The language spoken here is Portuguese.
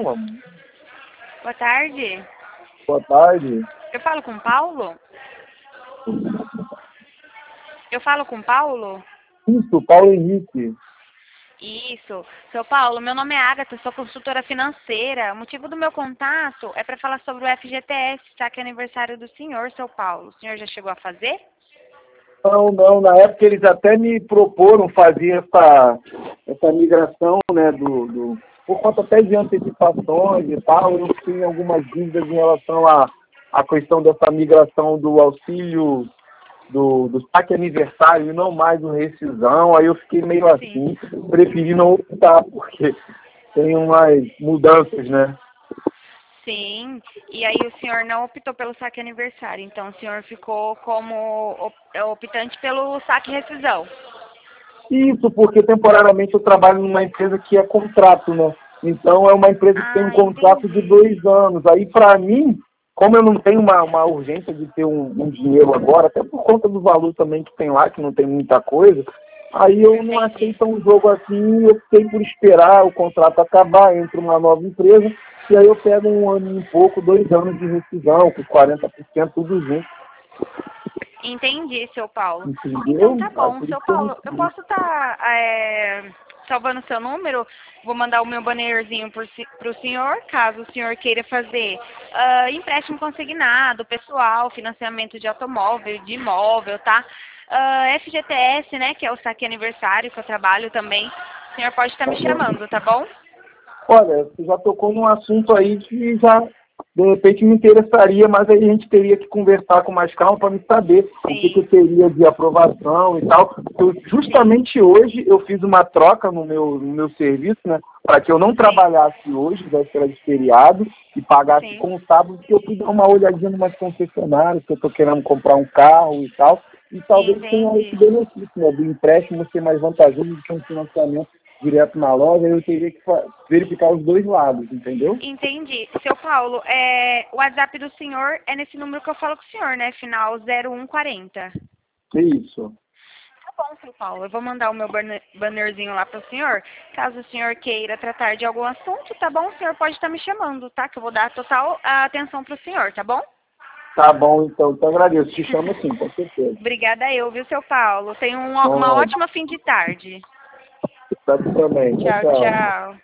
amor? Boa tarde. Boa tarde. Eu falo com o Paulo? Eu falo com o Paulo? Isso, Paulo Henrique. Isso. Seu Paulo, meu nome é Agatha, sou consultora financeira. O motivo do meu contato é para falar sobre o FGTS, tá? Que é aniversário do senhor, seu Paulo. O senhor já chegou a fazer? Não, na época eles até me proporam fazer essa migração, né, por conta até de antecipações e tal. Eu tinha algumas dúvidas em relação à questão dessa migração do auxílio do saque aniversário e não mais o rescisão. Aí eu fiquei meio assim, preferi não optar, porque tem umas mudanças, né? Sim, e aí o senhor não optou pelo saque aniversário, então o senhor ficou como optante pelo saque rescisão. Isso, porque temporariamente eu trabalho numa empresa que é contrato, né? Então é uma empresa que tem um contrato de 2 anos. Aí para mim, como eu não tenho uma urgência de ter um dinheiro agora, até por conta do valor também que tem lá, que não tem muita coisa, aí eu não achei tão jogo assim, eu optei por esperar o contrato acabar, entre uma nova empresa, e aí eu pego 1 ano e pouco, 2 anos de rescisão, com 40% tudo junto. Entendi, seu Paulo. Entendeu? Então tá bom, seu Paulo, eu posso estar salvando o seu número, vou mandar o meu bannerzinho para o senhor, caso o senhor queira fazer empréstimo consignado, pessoal, financiamento de automóvel, de imóvel, tá? FGTS, né, que é o saque aniversário que eu trabalho também, o senhor pode estar me chamando, tá bom? Olha, você já tocou num assunto aí que já, de repente, me interessaria, mas aí a gente teria que conversar com mais calma para me saber o que eu teria de aprovação e tal. Justamente hoje eu fiz uma troca no meu serviço, né, para que eu não trabalhasse hoje, véspera de feriado, e pagasse com o sábado, porque eu fui dar uma olhadinha em umas concessionárias, que eu estou querendo comprar um carro e tal, e talvez tenha esse benefício, né, do empréstimo ser mais vantajoso do que um financiamento direto na loja. Eu teria que verificar os dois lados, entendeu? Entendi. Seu Paulo, o WhatsApp do senhor é nesse número que eu falo com o senhor, né? Final 0140. Isso. Tá bom, seu Paulo. Eu vou mandar o meu bannerzinho lá para o senhor. Caso o senhor queira tratar de algum assunto, tá bom? O senhor pode estar me chamando, tá? Que eu vou dar total atenção para o senhor, tá bom? Tá bom, então. Te agradeço. Te chamo sim, com certeza. Obrigada eu, viu, seu Paulo? Tenha uma ótima fim de tarde. Tá também. Tchau, tchau.